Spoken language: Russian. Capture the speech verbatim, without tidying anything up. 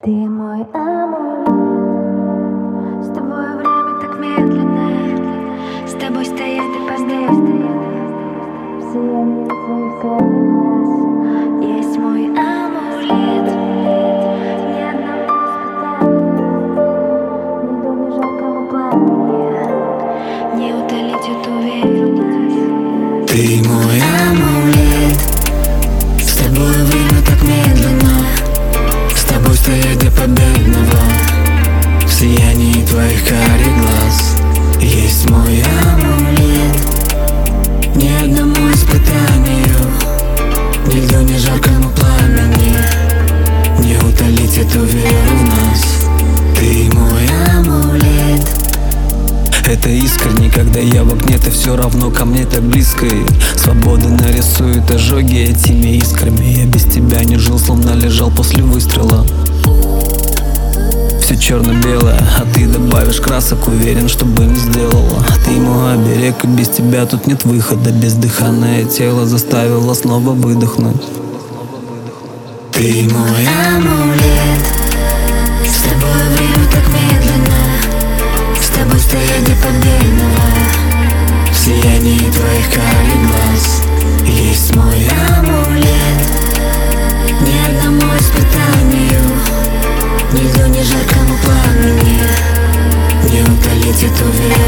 Ты мой амулет, с тобой время так медленно, с тобой стоять до победы, в сиянии твоих карих глаз. Есть мой амулет, ни одному испытанию, ни льду, ни жаркому пламени не утолить эту уверенность. Ты мой амулет, с тобой время так медленно, с тобой стоять до победного, в сиянии твоих карих глаз. Есть мой амулет, ни одному испытанию, ни льду, ни жаркому пламени не утолить эту веру в нас. Ты мой амулет. Это искренне, когда я в огне, ты все равно ко мне так близко. И свобода нарисует ожоги этими искрами. Я без тебя не жил, словно лежал после выстрела. Все черно-белое, а ты добавишь красок, уверен, что бы не сделала. Ты мой оберег, и без тебя тут нет выхода. Бездыханное тело заставило снова выдохнуть. Ты мой амулет, с тобой время так медленно, с тобой стоять до победного, в сиянии твоих карих глаз. Есть мой амулет, ни одному испытанию, ни льду, ни жаркому пламени не утолить эту веру.